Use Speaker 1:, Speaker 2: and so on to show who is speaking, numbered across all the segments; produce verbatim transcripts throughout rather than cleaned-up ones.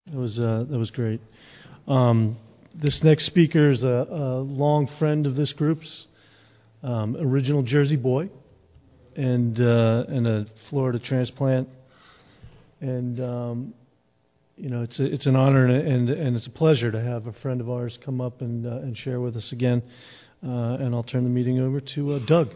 Speaker 1: That was uh, that was great. Um, this next speaker is a, a long friend of this group's, um, original Jersey boy, and uh, and a Florida transplant. And um, you know, it's a, it's an honor and, and and it's a pleasure to have a friend of ours come up and uh, and share with us again. Uh, and I'll turn the meeting over to uh, Doug.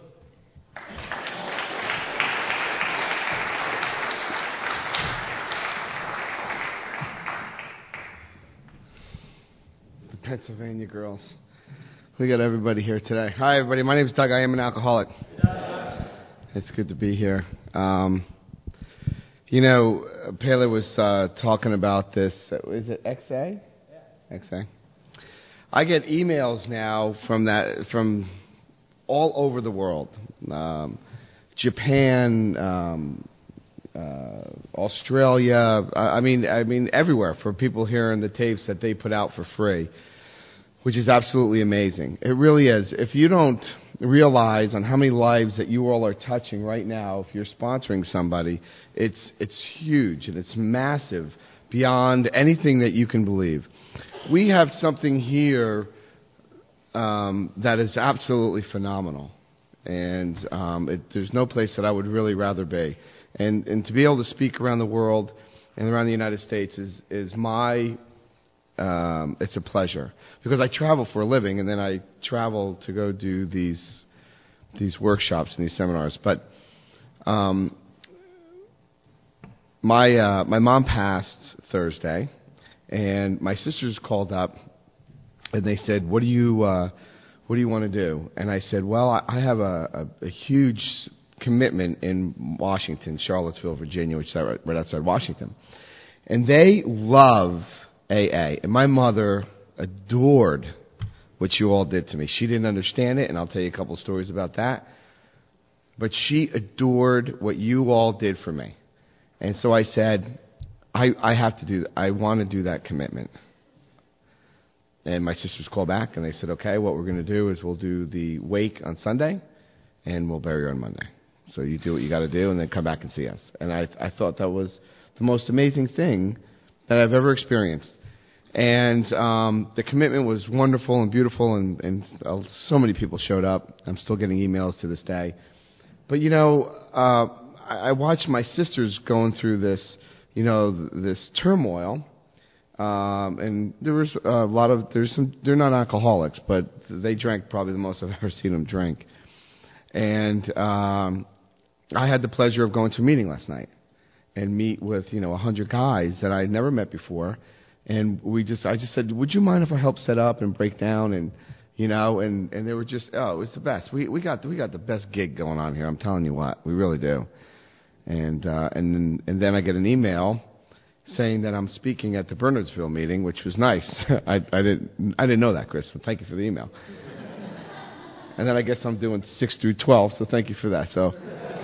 Speaker 2: Pennsylvania girls. We got everybody here today. Hi, everybody. My name is Doug. I am an alcoholic. Yeah. It's good to be here. Um, you know, Pele was uh, talking about this. Is it X A? Yeah. X A. I get emails now from that from all over the world. Um, Japan, um, uh, Australia. I, I mean, I mean everywhere for people hearing the tapes that they put out for free, which is absolutely amazing. It really is. If you don't realize on how many lives that you all are touching right now, if you're sponsoring somebody, it's it's huge and it's massive beyond anything that you can believe. We have something here um, that is absolutely phenomenal, and um, it, there's no place that I would really rather be. And and to be able to speak around the world and around the United States is is my Um, it's a pleasure because I travel for a living, and then I travel to go do these these workshops and these seminars. But um, my uh, my mom passed Thursday, and my sisters called up, and they said, "What do you uh, what do you want to do?" And I said, "Well, I, I have a, a, a huge commitment in Washington, Charlottesville, Virginia, which is right, right outside Washington, and they love A A, and my mother adored what you all did to me. She didn't understand it, and I'll tell you a couple of stories about that. But she adored what you all did for me. And so I said, I, I have to do, I want to do that commitment. And my sisters called back, and they said, okay, what we're going to do is we'll do the wake on Sunday, and we'll bury her on Monday. So you do what you got to do, and then come back and see us. And I, I thought that was the most amazing thing that I've ever experienced. And um, the commitment was wonderful and beautiful, and, and uh, so many people showed up. I'm still getting emails to this day. But, you know, uh, I, I watched my sisters going through this, you know, this turmoil. Um, and there was a lot of, there's some, they're not alcoholics, but they drank probably the most I've ever seen them drink. And um, I had the pleasure of going to a meeting last night and meet with, you know, a hundred guys that I had never met before. And we just, I just said, would you mind if I help set up and break down? And, you know, and, and they were just, oh, it was the best. We, we got, we got the best gig going on here. I'm telling you what, we really do. And, uh, and then, and then I get an email saying that I'm speaking at the Bernardsville meeting, which was nice. I, I didn't, I didn't know that, Chris. So thank you for the email. And then I guess I'm doing six through twelve. So thank you for that. So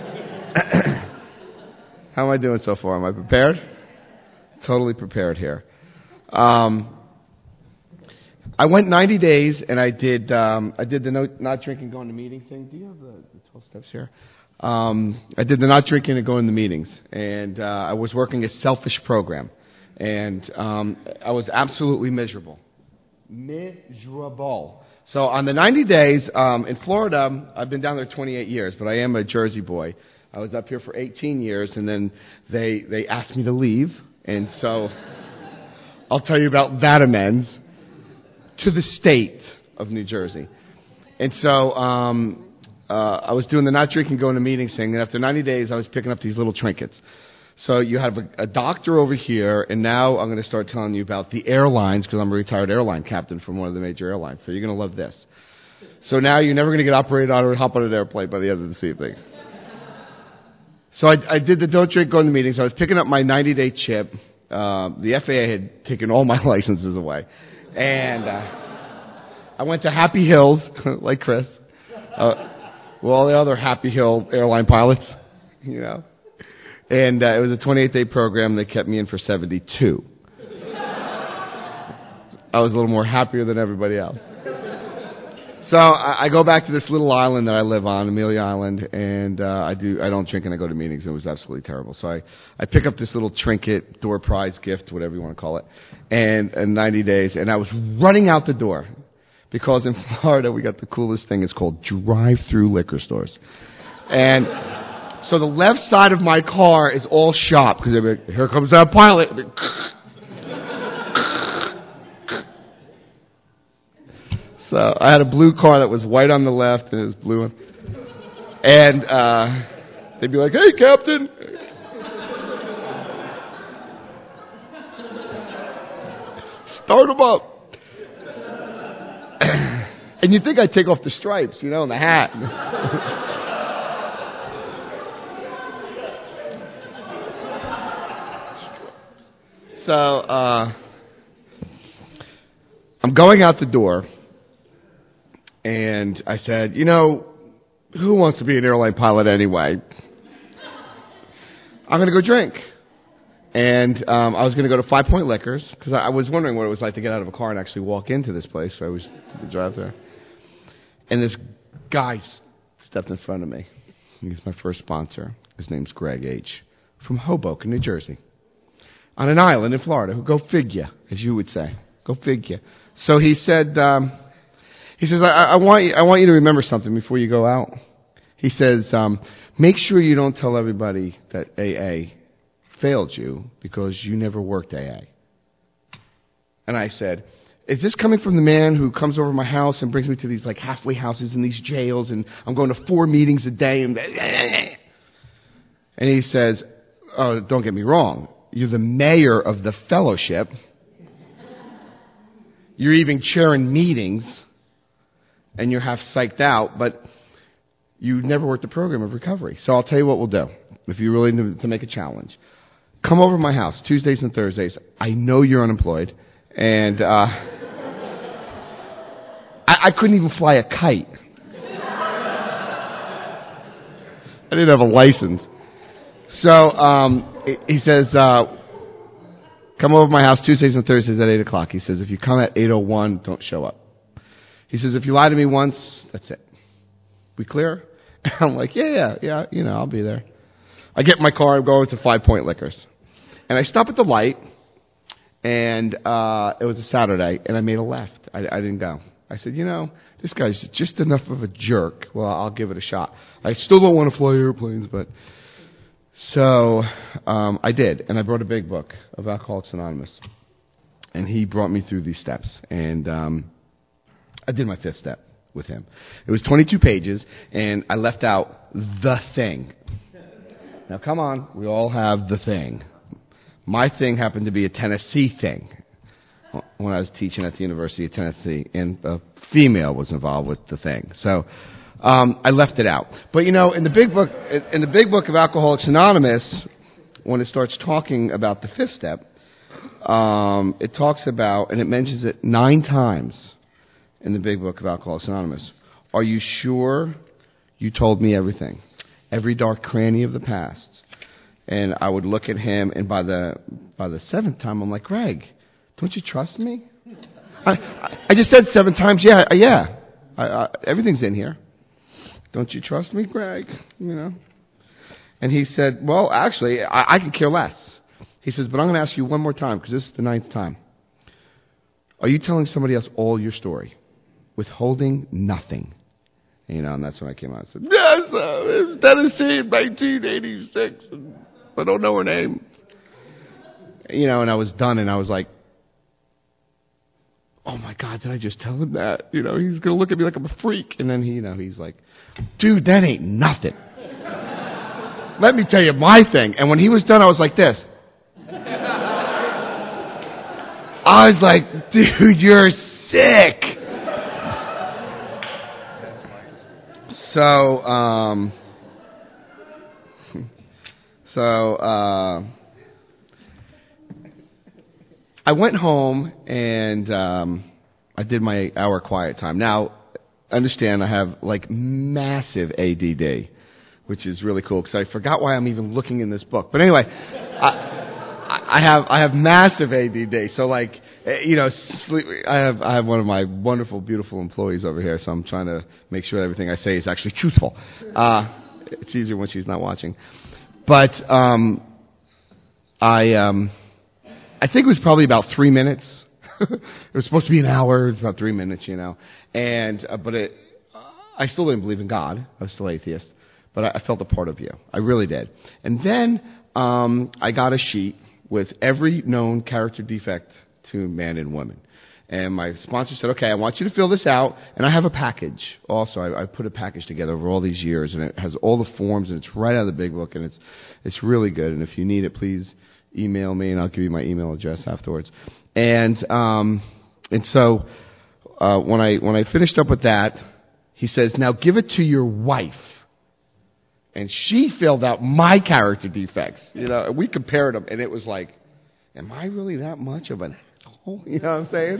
Speaker 2: how am I doing so far? Am I prepared? Totally prepared here. Um, I went ninety days, and I did um, I did the no, not drinking, going to meeting thing. Do you have the, the twelve steps here? Um, I did the not drinking and going to meetings, and uh, I was working a selfish program, and um, I was absolutely miserable, miserable. So on the ninety days um, in Florida, I've been down there twenty-eight years, but I am a Jersey boy. I was up here for eighteen years, and then they they asked me to leave, and so I'll tell you about that amends to the state of New Jersey. And so um, uh, I was doing the not drinking, going to meetings thing, and after ninety days, I was picking up these little trinkets. So you have a, a doctor over here, and now I'm going to start telling you about the airlines, because I'm a retired airline captain from one of the major airlines. So you're going to love this. So now you're never going to get operated on or hop on an airplane by the end of this evening. So I, I did the don't drink, go to meetings. I was picking up my ninety-day chip. Uh, the F A A had taken all my licenses away. And uh, I went to Happy Hills, like Chris, uh, with all the other Happy Hill airline pilots, you know. And uh, it was a twenty-eight day program. They kept me in for seventy-two. I was a little more happier than everybody else. So I, I go back to this little island that I live on, Amelia Island, and uh, I do. I don't drink and I go to meetings. It was absolutely terrible. So I, I pick up this little trinket, door prize gift, whatever you want to call it, and, and ninety days, and I was running out the door because in Florida we got the coolest thing. It's called drive-through liquor stores, and so the left side of my car is all shop because like, here comes that pilot. So I had a blue car that was white on the left and it was blue on. And uh, they'd be like, "Hey, Captain." Start them up. And you'd think I'd take off the stripes, you know, and the hat. So uh, I'm going out the door. And I said, you know, who wants to be an airline pilot anyway? I'm going to go drink. And um, I was going to go to Five Point Liquors because I, I was wondering what it was like to get out of a car and actually walk into this place. So I was to drive there. And this guy stepped in front of me. He's my first sponsor. His name's Greg H. from Hoboken, New Jersey. On an island in Florida. Go figure, as you would say. Go figure. So he said... Um, He says, I, I want you, I want you to remember something before you go out. He says, um, make sure you don't tell everybody that A A failed you because you never worked A A. And I said, is this coming from the man who comes over to my house and brings me to these like halfway houses and these jails and I'm going to four meetings a day? And, and he says, oh, don't get me wrong. You're the mayor of the fellowship. You're even chairing meetings. And you're half psyched out, but you never worked a program of recovery. So I'll tell you what we'll do. If you're willing to, to make a challenge, come over to my house Tuesdays and Thursdays. I know you're unemployed, and uh, I, I couldn't even fly a kite. I didn't have a license. So um, he says, uh, come over to my house Tuesdays and Thursdays at eight o'clock. He says, if you come at eight oh one, don't show up. He says, if you lie to me once, that's it. We clear? And I'm like, yeah, yeah, yeah, you know, I'll be there. I get in my car, I'm going to Five Point Liquors. And I stop at the light, and uh, it was a Saturday, and I made a left. I, I didn't go. I said, you know, this guy's just enough of a jerk. Well, I'll give it a shot. I still don't want to fly airplanes, but... So um, I did, and I brought a big book of Alcoholics Anonymous. And he brought me through these steps, and... Um, I did my fifth step with him. It was twenty-two pages, and I left out the thing. Now, come on. We all have the thing. My thing happened to be a Tennessee thing when I was teaching at the University of Tennessee, and a female was involved with the thing. So um, I left it out. But, you know, in the big book, in the big book of Alcoholics Anonymous, when it starts talking about the fifth step, um, it talks about, and it mentions it nine times, in the big book of Alcoholics Anonymous. Are you sure you told me everything? Every dark cranny of the past. And I would look at him, and by the by the seventh time, I'm like, Greg, don't you trust me? I, I, I just said seven times, yeah, yeah. I, I, everything's in here. Don't you trust me, Greg? You know. And he said, well, actually, I, I could care less. He says, but I'm going to ask you one more time, because this is the ninth time. Are you telling somebody else all your story? Withholding nothing. You know, and that's when I came out and said, yes, uh, it's Tennessee in nineteen eighty-six. I don't know her name. You know, and I was done, and I was like, oh, my God, did I just tell him that? You know, he's going to look at me like I'm a freak. And then, he, you know, he's like, dude, that ain't nothing. Let me tell you my thing. And when he was done, I was like this. I was like, dude, you're sick. So, um, so, uh, I went home and, um, I did my hour quiet time. Now, understand I have like massive A D D, which is really cool because I forgot why I'm even looking in this book. But anyway, I, I have I have massive A D D. So like, you know, sleep, I have I have one of my wonderful, beautiful employees over here. So I'm trying to make sure everything I say is actually truthful. Uh, it's easier when she's not watching. But um, I um, I think it was probably about three minutes. It was supposed to be an hour. It was about three minutes, you know. And uh, but it, I still didn't believe in God. I was still atheist. But I, I felt a part of you. I really did. And then um, I got a sheet with every known character defect to man and woman. And my sponsor said, okay, I want you to fill this out. And I have a package also. I, I put a package together over all these years. And it has all the forms. And it's right out of the big book. And it's it's really good. And if you need it, please email me. And I'll give you my email address afterwards. And um, and so uh, when I when I finished up with that, he says, now give it to your wife. And she filled out my character defects. You know, and we compared them, and it was like, am I really that much of an asshole? You know what I'm saying?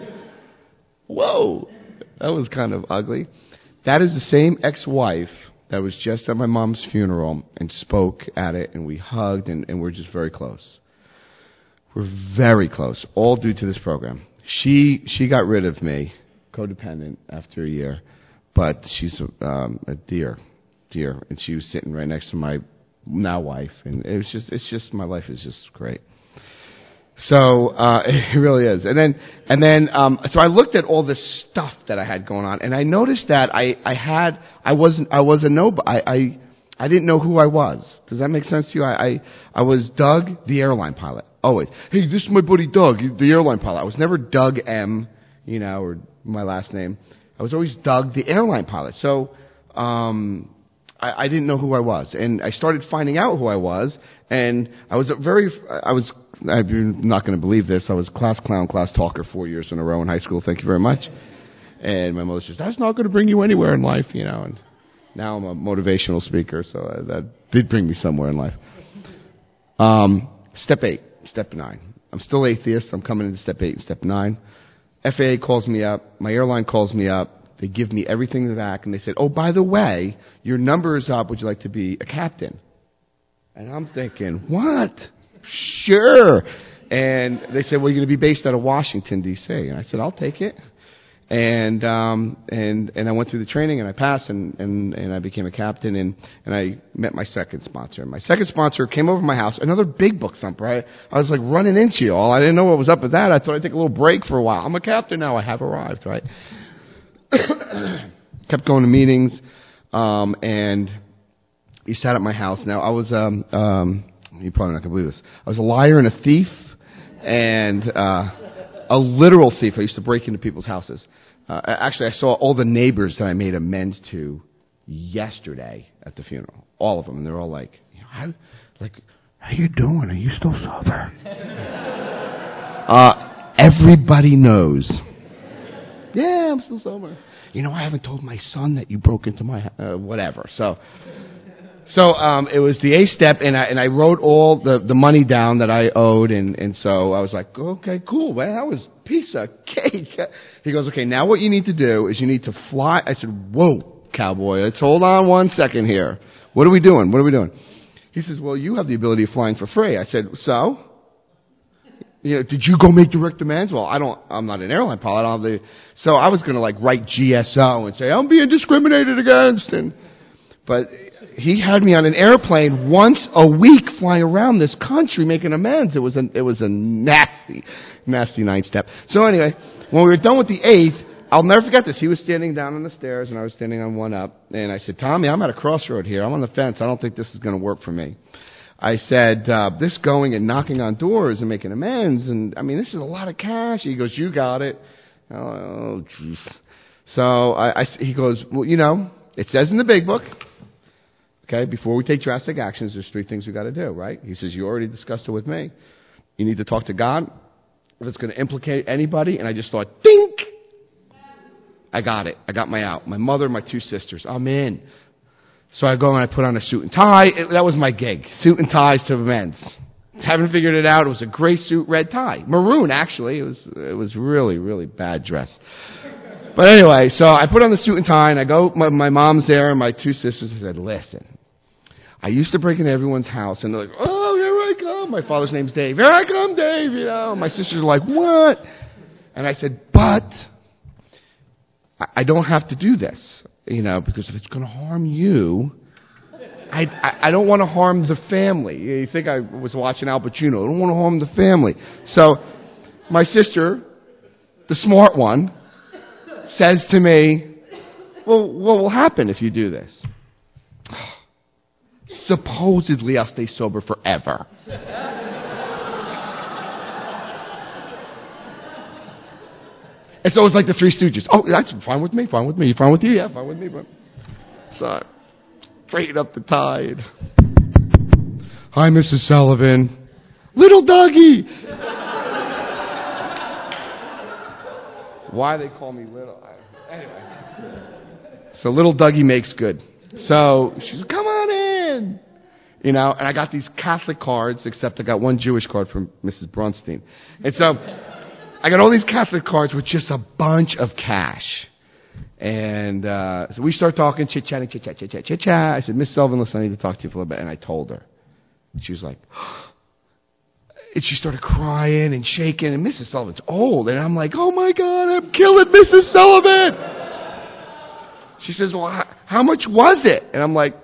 Speaker 2: Whoa. That was kind of ugly. That is the same ex-wife that was just at my mom's funeral and spoke at it, and we hugged, and, and we're just very close. We're very close, all due to this program. She she got rid of me, codependent, after a year, but she's um, a dear. Dear, and she was sitting right next to my now wife, and it was just, it's just, my life is just great. So uh, it really is. And then, and then, um, so I looked at all this stuff that I had going on, and I noticed that I, I had, I wasn't, I was a nobody. I, I, I didn't know who I was. Does that make sense to you? I, I, I was Doug, the airline pilot. Always. Hey, this is my buddy Doug, the airline pilot. I was never Doug M, you know, or my last name. I was always Doug, the airline pilot. So, um. I, I didn't know who I was, and I started finding out who I was, and I was a very, I was, I'm not going to believe this, I was class clown, class talker four years in a row in high school, thank you very much, and my mother says, that's not going to bring you anywhere in life, you know, and now I'm a motivational speaker, so that did bring me somewhere in life. Um, step eight, step nine, I'm still atheist, I'm coming into step eight and step nine. F A A calls me up, my airline calls me up, they give me everything back, and they said, oh, by the way, your number is up. Would you like to be a captain? And I'm thinking, what? Sure. And they said, well, you're going to be based out of Washington, D C And I said, I'll take it. And um, and and I went through the training, and I passed, and, and, and I became a captain, and, and I met my second sponsor. My second sponsor came over to my house, another big book thumper. I, I was like running into you all. I didn't know what was up with that. I thought I'd take a little break for a while. I'm a captain now. I have arrived, right? Kept going to meetings, um, and he sat at my house. Now, I was, um, um, you're probably not going to believe this, I was a liar and a thief, and uh, a literal thief. I used to break into people's houses. Uh, actually, I saw all the neighbors that I made amends to yesterday at the funeral, all of them, and they're all like, how, like, how you doing? Are you still sober? uh, everybody knows. Yeah, I'm still sober. You know, I haven't told my son that you broke into my uh, whatever. So, so um, it was the A step, and I and I wrote all the, the money down that I owed, and, and so I was like, okay, cool, man, that was a piece of cake. He goes, okay, now what you need to do is you need to fly. I said, whoa, cowboy, let's hold on one second here. What are we doing? What are we doing? He says, well, you have the ability of flying for free. I said, so? You know, did you go make direct demands? Well, I don't, I'm not an airline pilot. I don't have the, so I was going to like write G S O and say, I'm being discriminated against. And, but he had me on an airplane once a week flying around this country making amends. It was a, it was a nasty, nasty ninth step. So anyway, when we were done with the eighth, I'll never forget this. He was standing down on the stairs and I was standing on one up. And I said, Tommy, I'm at a crossroad here. I'm on the fence. I don't think this is going to work for me. I said, uh, this going and knocking on doors and making amends, and, I mean, this is a lot of cash. He goes, you got it. Oh, jeez. So I, I, he goes, well, you know, it says in the big book, okay, before we take drastic actions, there's three things we got to do, right? He says, you already discussed it with me. You need to talk to God if it's going to implicate anybody. And I just thought, dink! I got it. I got my out. My mother, my two sisters. I'm in. So I go and I put on a suit and tie. It, that was my gig. Suit and ties to amends. Haven't figured it out. It was a gray suit, red tie. Maroon, actually. It was it was really, really bad dress. But anyway, so I put on the suit and tie, and I go, my, my mom's there, and my two sisters. I said, listen, I used to break into everyone's house, and they're like, oh, here I come. come. My father's name's Dave. Here I come, Dave. You know, my sisters are like, what? And I said, but I, I don't have to do this, you know, because if it's going to harm you, I, I, I don't want to harm the family. You think I was watching Al Pacino. I don't want to harm the family. So my sister, the smart one, says to me, well, what will happen if you do this? Supposedly, I'll stay sober forever. And so it's like the Three Stooges. Oh, that's fine with me, fine with me, fine with you, yeah, fine with me. But so, straighten up the tide. Hi, Missus Sullivan. Little doggy. Why they call me little? I, anyway. So little Dougie makes good. So she says, come on in. You know, and I got these Catholic cards, except I got one Jewish card from Missus Bronstein. And so I got all these Catholic cards with just a bunch of cash. And uh, so we start talking, chit-chatting, chit-chat, chit-chat, chit-chat. I said, Miss Sullivan, listen, I need to talk to you for a little bit. And I told her. She was like, and she started crying and shaking. And Missus Sullivan's old. And I'm like, oh, my God, I'm killing Missus Sullivan. She says, well, how, how much was it? And I'm like,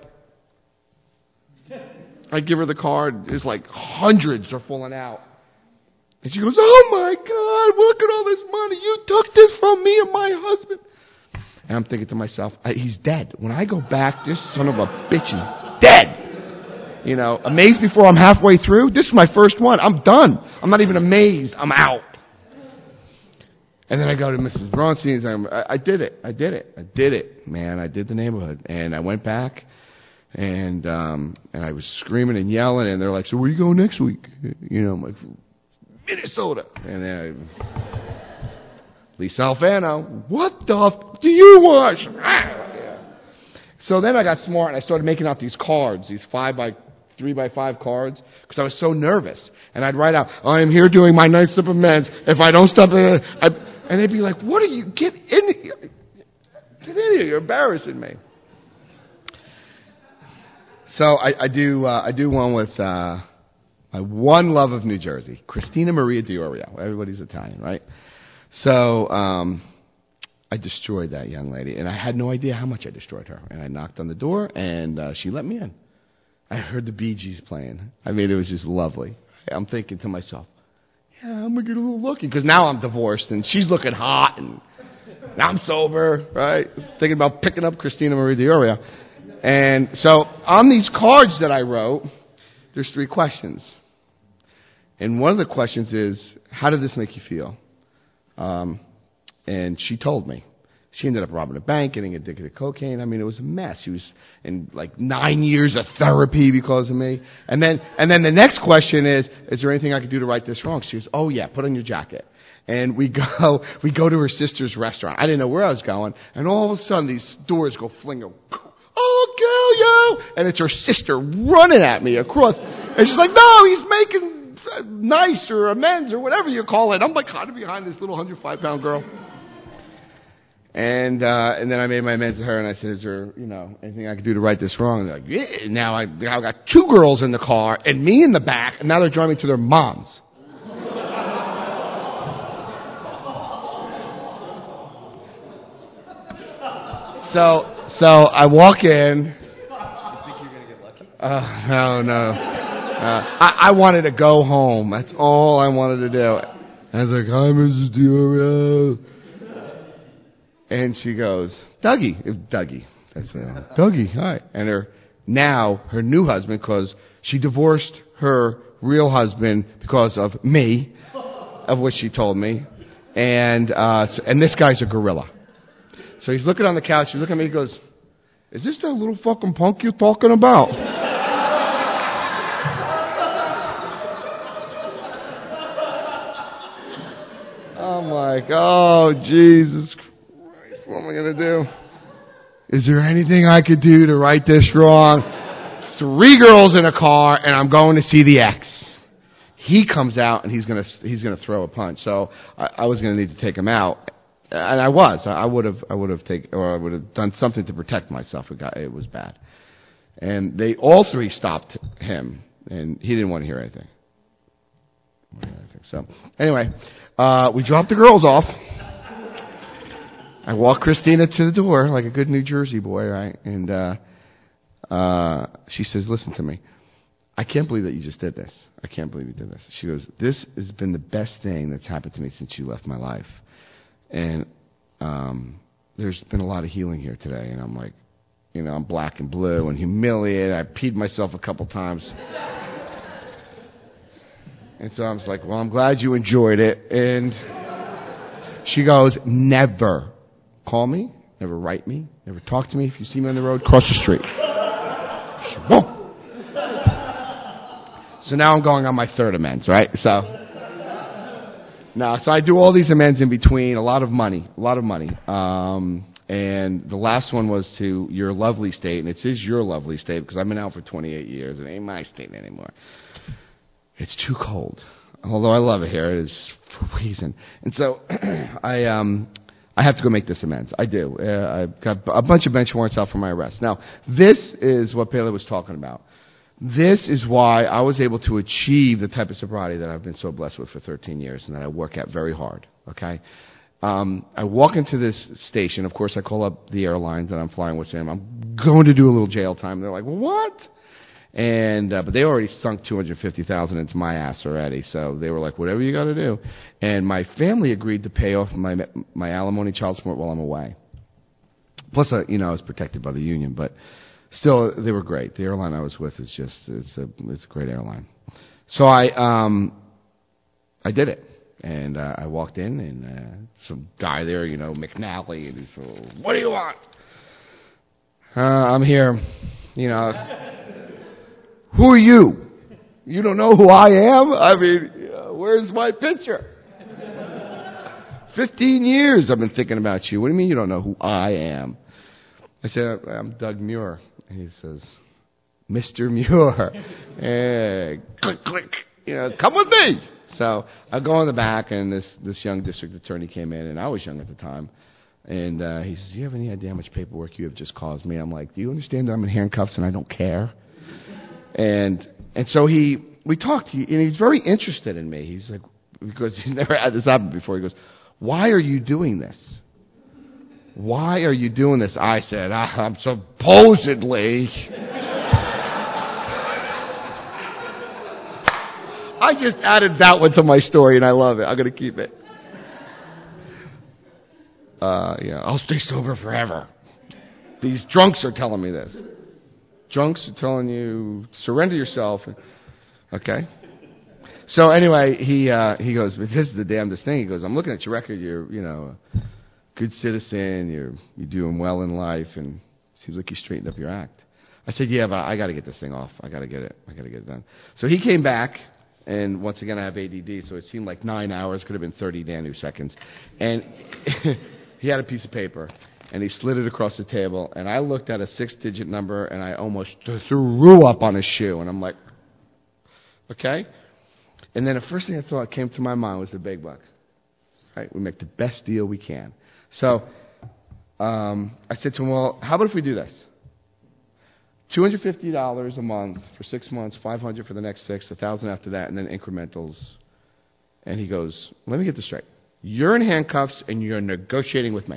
Speaker 2: I give her the card. It's like hundreds are falling out. And she goes, oh, my God, look at all this money. You took this from me and my husband. And I'm thinking to myself, I, he's dead. When I go back, this son of a bitch is dead. You know, amazed before I'm halfway through. This is my first one. I'm done. I'm not even amazed. I'm out. And then I go to Missus Bronstein's. And I, I did it. I did it. I did it, man. I did the neighborhood. And I went back, and um, and I was screaming and yelling. And they're like, so where you going next week? You know, I'm like, Minnesota. And then I, Lisa Alfano, what the f- do you want? Yeah. So then I got smart, and I started making out these cards, these five by three by five cards, because I was so nervous. And I'd write out, I am here doing my ninth step of amends. If I don't stop, uh, I, and they'd be like, what are you, get in here. Get in here, you're embarrassing me. So I, I do uh, I do one with uh, my one love of New Jersey, Christina Maria Diorio. Everybody's Italian, right? So um, I destroyed that young lady, and I had no idea how much I destroyed her. And I knocked on the door, and uh, she let me in. I heard the Bee Gees playing. I mean, it was just lovely. I'm thinking to myself, yeah, I'm going to get a little lucky, because now I'm divorced, and she's looking hot, and now I'm sober, right? Thinking about picking up Christina Maria Diorio. And so on these cards that I wrote, there's three questions. And one of the questions is, how did this make you feel? Um, and she told me. She ended up robbing a bank, getting addicted to cocaine. I mean, it was a mess. She was in like nine years of therapy because of me. And then, and then the next question is, is there anything I could do to right this wrong? She goes, oh yeah, put on your jacket. And we go, we go to her sister's restaurant. I didn't know where I was going. And all of a sudden, these doors go flinging. I'll kill you! And it's her sister running at me across. And she's like, no, he's making nice or amends or whatever you call it. I'm like hiding behind this little one hundred five pound girl. And uh, and then I made my amends to her, and I said, is there, you know, anything I could do to right this wrong? And they're like, yeah. Now I now I got two girls in the car and me in the back, and now they're driving to their moms. so so I walk in. You think you're gonna get lucky? Uh, no, no. Uh, I, I wanted to go home. That's all I wanted to do. I was like, hi, Missus Diorio. And she goes, Dougie, Dougie, that's uh, Dougie, hi. And her now her new husband, because she divorced her real husband because of me, of which she told me, and uh, and this guy's a gorilla. So he's looking on the couch. He's looking at me. He goes, "Is this that little fucking punk you're talking about?" I'm like, oh Jesus Christ. What am I going to do? Is there anything I could do to right this wrong? Three girls in a car, and I'm going to see the ex. He comes out, and he's going to he's going to throw a punch. So I, I was going to need to take him out, and I was. I would have I would have taken or I would have done something to protect myself. It got it was bad, and they all three stopped him, and he didn't want to hear anything. So anyway, uh, we dropped the girls off. I walked Christina to the door like a good New Jersey boy, right? And uh, uh, she says, listen to me. I can't believe that you just did this. I can't believe you did this. She goes, this has been the best thing that's happened to me since you left my life. And um, there's been a lot of healing here today. And I'm like, you know, I'm black and blue and humiliated. I peed myself a couple times. And so I was like, well, I'm glad you enjoyed it. And she goes, never call me, never write me, never talk to me. If you see me on the road, cross the street. She, whoa. So now I'm going on my third amends, right? So, no, so I do all these amends in between, a lot of money, a lot of money. Um, and the last one was to your lovely state, and it says your lovely state because I've been out for twenty-eight years. It ain't my state anymore. It's too cold. Although I love it here, it is freezing. And so I um, I have to go make this amends. I do. Uh, I've got a bunch of bench warrants out for my arrest. Now, this is what Pele was talking about. This is why I was able to achieve the type of sobriety that I've been so blessed with for thirteen years and that I work at very hard, okay? Um, I walk into this station. Of course, I call up the airlines that I'm flying with them. I'm going to do a little jail time. They're like, what? And uh, but they already sunk two hundred fifty thousand dollars into my ass already. So they were like, whatever you got to do. And my family agreed to pay off my my alimony, child support while I'm away. Plus, uh, you know, I was protected by the union, but still, they were great. The airline I was with is just, it's a, it's a great airline. So I, um, I did it. And, uh, I walked in and, uh, some guy there, you know, McNally, and he's like, what do you want? Uh, I'm here, you know, who are you? You don't know who I am? I mean, you know, where's my picture? Fifteen years I've been thinking about you. What do you mean you don't know who I am? I said, I'm Doug Muir. And he says, Mister Muir, hey, click, click, you know, come with me. So I go in the back, and this, this young district attorney came in, and I was young at the time. And uh, he says, do you have any idea how much paperwork you have just caused me? I'm like, do you understand that I'm in handcuffs and I don't care? And and so he, we talked, he, and he's very interested in me. He's like, because he's never had this happen before. He goes, why are you doing this? Why are you doing this? I said, I'm supposedly. I just added that one to my story, and I love it. I'm going to keep it. Uh, yeah, I'll stay sober forever. These drunks are telling me this. Drunks are telling you, surrender yourself. Okay? So anyway, he uh, he goes, but this is the damnedest thing. He goes, I'm looking at your record. You're, you know, a good citizen. You're you're doing well in life, and it seems like you straightened up your act. I said, yeah, but I got to get this thing off. I got to get it. I got to get it done. So he came back, and once again, I have A D D, so it seemed like nine hours. Could have been thirty Danu seconds. And he had a piece of paper, and he slid it across the table, and I looked at a six-digit number, and I almost threw up on his shoe. And I'm like, okay? And then the first thing I thought came to my mind was the big bucks. Right? We make the best deal we can. So um, I said to him, well, how about if we do this? two hundred fifty dollars a month for six months, five hundred dollars for the next six, one thousand dollars after that, and then incrementals. And he goes, let me get this straight. You're in handcuffs, and you're negotiating with me.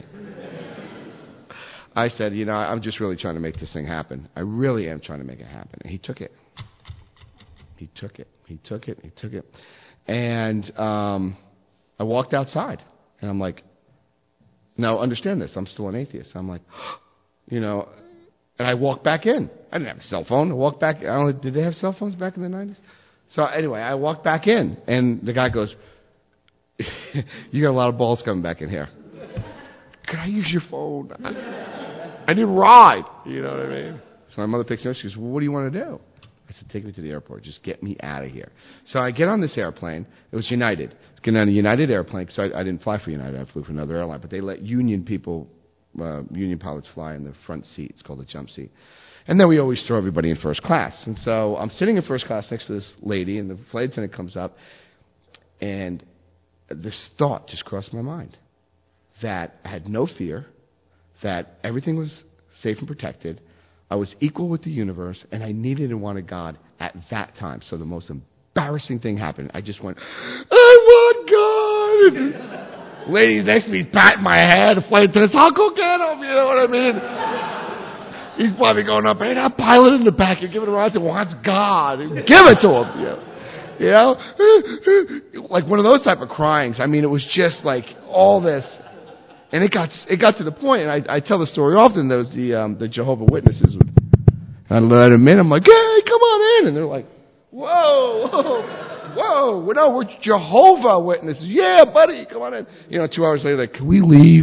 Speaker 2: I said, you know, I'm just really trying to make this thing happen. I really am trying to make it happen. And he took it. He took it. He took it. He took it. And um, I walked outside, and I'm like, now understand this. I'm still an atheist. I'm like, you know, and I walked back in. I didn't have a cell phone. I walked back. I don't know, did they have cell phones back in the nineties? So anyway, I walked back in, and the guy goes, you got a lot of balls coming back in here. Could I use your phone? I, I need a ride. You know what I mean? So my mother picks me up. She goes, well, what do you want to do? I said, take me to the airport. Just get me out of here. So I get on this airplane. It was United. Getting on a United airplane, because I, I didn't fly for United. I flew for another airline. But they let union people, uh, union pilots fly in the front seat. It's called the jump seat. And then we always throw everybody in first class. And so I'm sitting in first class next to this lady, and the flight attendant comes up, and this thought just crossed my mind, that I had no fear, that everything was safe and protected, I was equal with the universe, and I needed and wanted God at that time. So the most embarrassing thing happened. I just went, I want God. And ladies next to me patting my head, flight attendants, I'll go get him. You know what I mean? He's probably going up, hey, that pilot in the back, you're giving him a ride that wants God. Give it to him. You know? You know, like one of those type of cryings. I mean, it was just like all this, and it got it got to the point. And I, I tell the story often. Those the um, the Jehovah's Witnesses would, I let them in. I'm like, hey, come on in, and they're like, whoa, whoa, whoa. Well, no, we're Jehovah Witnesses. Yeah, buddy, come on in. You know, two hours later, like, can we leave?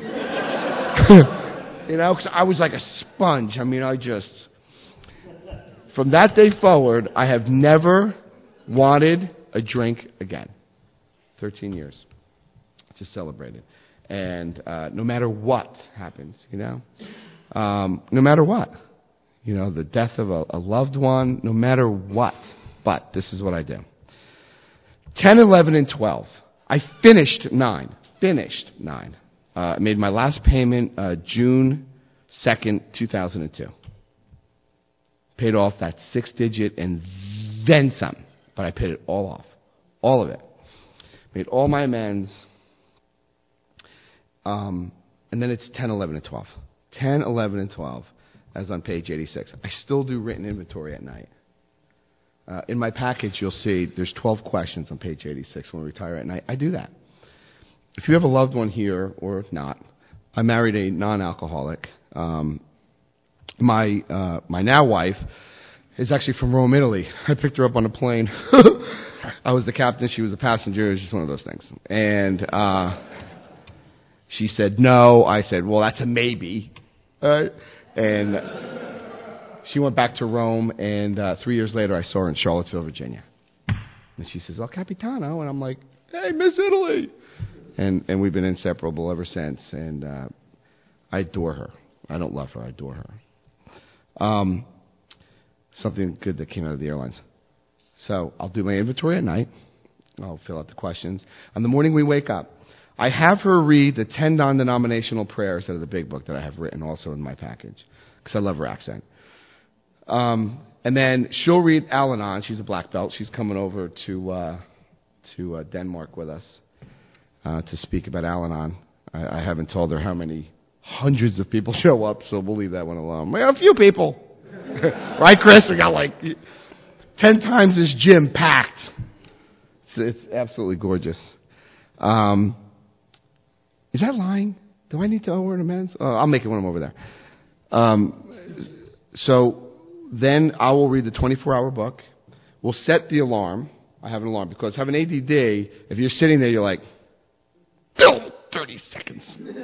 Speaker 2: You know, because I was like a sponge. I mean, I just from that day forward, I have never wanted a drink again. Thirteen years. Just celebrated. And uh, no matter what happens, you know, um, no matter what, you know, the death of a, a loved one, no matter what. But this is what I do. ten, eleven, and twelve. I finished nine. Finished nine. Uh, I made my last payment uh, June second, two thousand two. Paid off that six digit and then some. But I paid it all off. All of it. Made all my amends. Um, and then it's ten, eleven, and twelve. ten, eleven, and twelve, as on page eighty-six. I still do written inventory at night. Uh, in my package, you'll see there's twelve questions on page eighty-six when we retire at night. I do that. If you have a loved one here or not, I married a non-alcoholic. Um, my uh, my now wife is actually from Rome, Italy. I picked her up on a plane. I was the captain. She was a passenger. It was just one of those things. And uh, she said no. I said, well, that's a maybe. All right? And she went back to Rome. And uh, three years later, I saw her in Charlottesville, Virginia. And she says, oh, Capitano. And I'm like, hey, Miss Italy. And, and we've been inseparable ever since. And uh, I adore her. I don't love her. I adore her. Um... Something good that came out of the airlines. So I'll do my inventory at night. I'll fill out the questions. On the morning we wake up, I have her read the ten non-denominational prayers out of the big book that I have written also in my package because I love her accent. Um, and then she'll read Al-Anon. She's a black belt. She's coming over to uh, to uh, Denmark with us uh, to speak about Al-Anon. I, I haven't told her how many hundreds of people show up, so we'll leave that one alone. We have a few people. Right, Chris? We got like ten times this gym packed. It's, it's absolutely gorgeous. Um, is that lying? Do I need to owe her an amends? Oh, I'll make it when I'm over there. Um, so then I will read the twenty-four hour book. We'll set the alarm. I have an alarm because having A D D, if you're sitting there, you're like, oh, thirty seconds.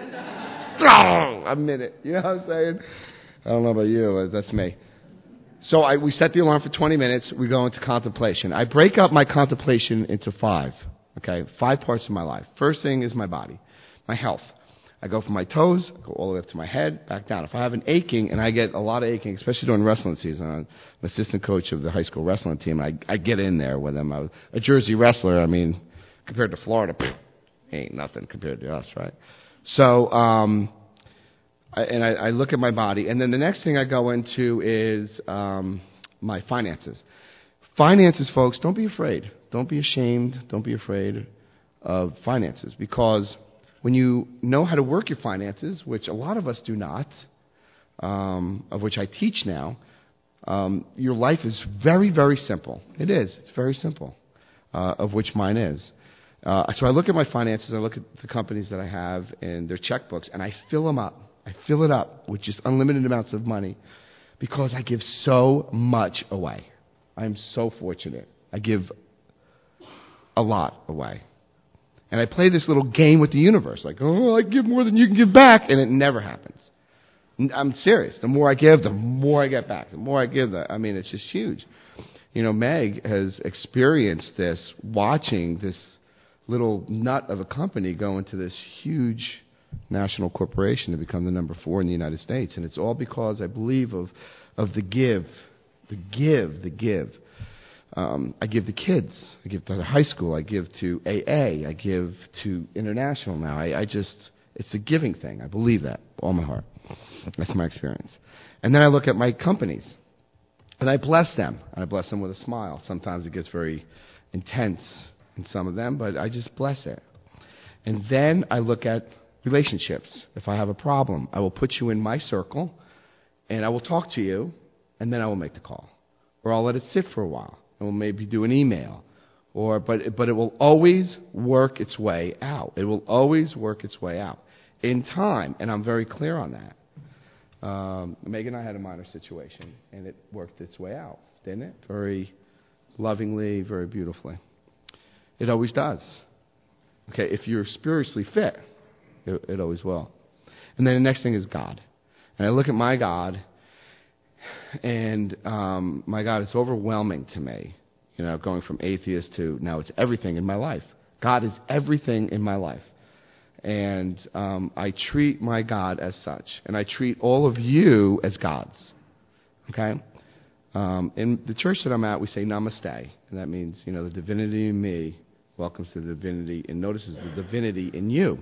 Speaker 2: Oh, a minute. You know what I'm saying? I don't know about you. That's me. So I, we set the alarm for twenty minutes. We go into contemplation. I break up my contemplation into five. Okay, five parts of my life. First thing is my body, my health. I go from my toes, go all the way up to my head, back down. If I have an aching, and I get a lot of aching, especially during wrestling season, I'm an assistant coach of the high school wrestling team. I, I get in there with them. I was a Jersey wrestler. I mean, compared to Florida, ain't nothing compared to us, right? So, um, I, and I, I look at my body, and then the next thing I go into is um, my finances. Finances, folks, don't be afraid. Don't be ashamed. Don't be afraid of finances, because when you know how to work your finances, which a lot of us do not, um, of which I teach now, um, your life is very, very simple. It is. It's very simple, uh, of which mine is. Uh, so I look at my finances, I look at the companies that I have and their checkbooks, and I fill them up. I fill it up with just unlimited amounts of money because I give so much away. I'm so fortunate. I give a lot away. And I play this little game with the universe, like, oh, I give more than you can give back, and it never happens. I'm serious. The more I give, the more I get back. The more I give, the, I mean, it's just huge. You know, Meg has experienced this, watching this little nut of a company go into this huge national corporation to become the number four in the United States. And it's all because, I believe, of, of the give, the give, the give. Um, I give to kids. I give to the high school. I give to A A. I give to international now. I, I just, it's a giving thing. I believe that with all my heart. That's my experience. And then I look at my companies. And I bless them. And I bless them with a smile. Sometimes it gets very intense in some of them, but I just bless it. And then I look at relationships. If I have a problem, I will put you in my circle, and I will talk to you, and then I will make the call. Or I'll let it sit for a while, and we'll maybe do an email. Or, but, but it will always work its way out. It will always work its way out in time, and I'm very clear on that. Um, Megan and I had a minor situation, and it worked its way out, didn't it? Very lovingly, very beautifully. It always does. Okay, if you're spiritually fit, it, it always will. And then the next thing is God. And I look at my God, and um, my God, it's overwhelming to me. You know, going from atheist to now it's everything in my life. God is everything in my life. And um, I treat my God as such. And I treat all of you as gods. Okay? Um, in the church that I'm at, we say namaste. And that means, you know, the divinity in me welcomes the divinity and notices the divinity in you.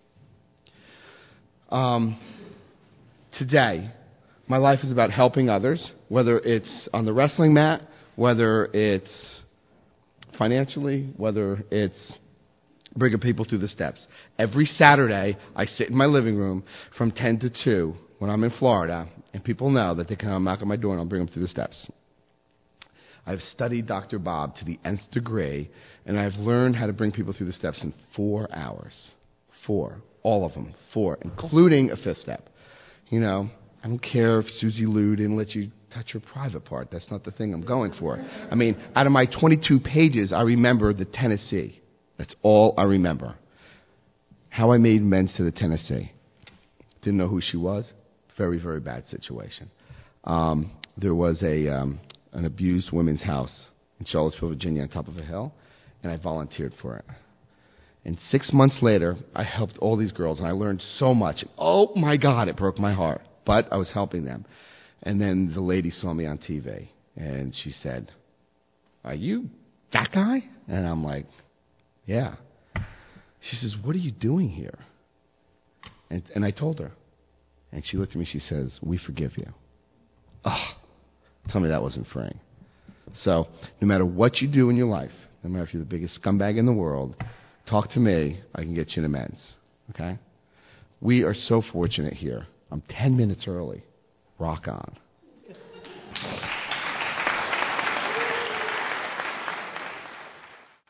Speaker 2: Um, today, my life is about helping others, whether it's on the wrestling mat, whether it's financially, whether it's bringing people through the steps. Every Saturday, I sit in my living room from ten to two when I'm in Florida, and people know that they can come knock on my door and I'll bring them through the steps. I've studied Doctor Bob to the nth degree, and I've learned how to bring people through the steps in four hours. Four. All of them. Four. Including a fifth step. You know, I don't care if Susie Liu didn't let you touch your private part. That's not the thing I'm going for. I mean, out of my twenty-two pages, I remember the Tennessee. That's all I remember. How I made amends to the Tennessee. Didn't know who she was. Very, very bad situation. Um, there was a um, an abused women's house in Charlottesville, Virginia, on top of a hill, and I volunteered for it. And six months later, I helped all these girls, and I learned so much. Oh, my God, it broke my heart. But I was helping them. And then the lady saw me on T V, and she said, "Are you that guy?" And I'm like, "Yeah." She says, "What are you doing here?" And, and I told her. And she looked at me, she says, "We forgive you." Oh, tell me that wasn't freeing. So, no matter what you do in your life, no matter if you're the biggest scumbag in the world, talk to me, I can get you an amends. Okay? We are so fortunate here. I'm ten minutes early. Rock on.